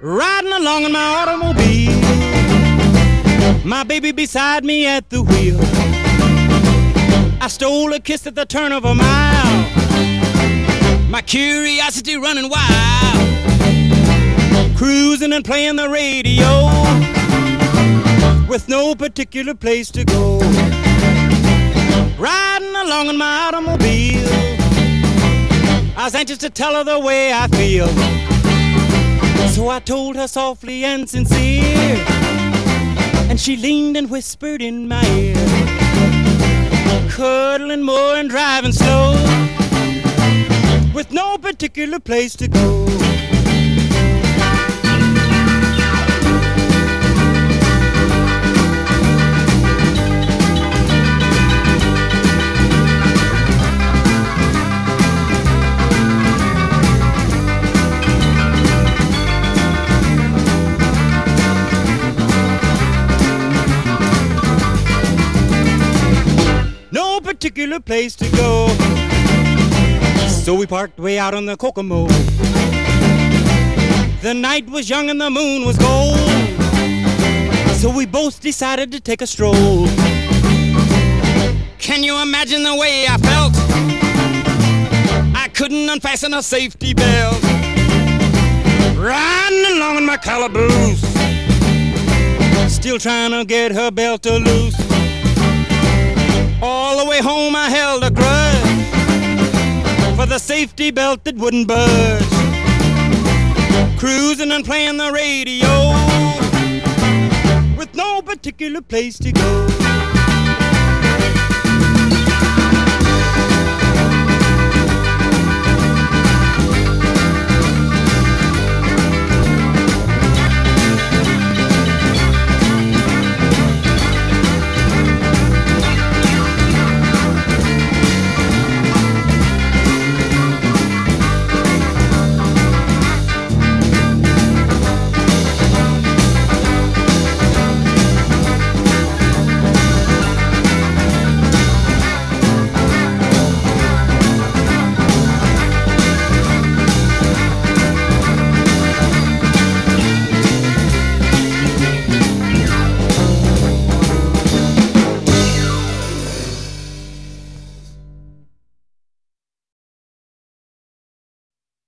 riding along in my automobile, my baby beside me at the wheel. I stole a kiss at the turn of a mile, my curiosity running wild, cruising and playing the radio with no particular place to go. Riding along in my automobile, I was anxious to tell her the way I feel. So I told her softly and sincere, and she leaned and whispered in my ear, cuddling more and driving slow with no particular place to go. No particular place to go. So we parked way out on the Kokomo. The night was young and the moon was gold, so we both decided to take a stroll. Can you imagine the way I felt? I couldn't unfasten a safety belt, riding along in my calaboose, still trying to get her belt to loose. All the way home I held a grudge for the safety belt that wouldn't budge, cruising and playing the radio with no particular place to go.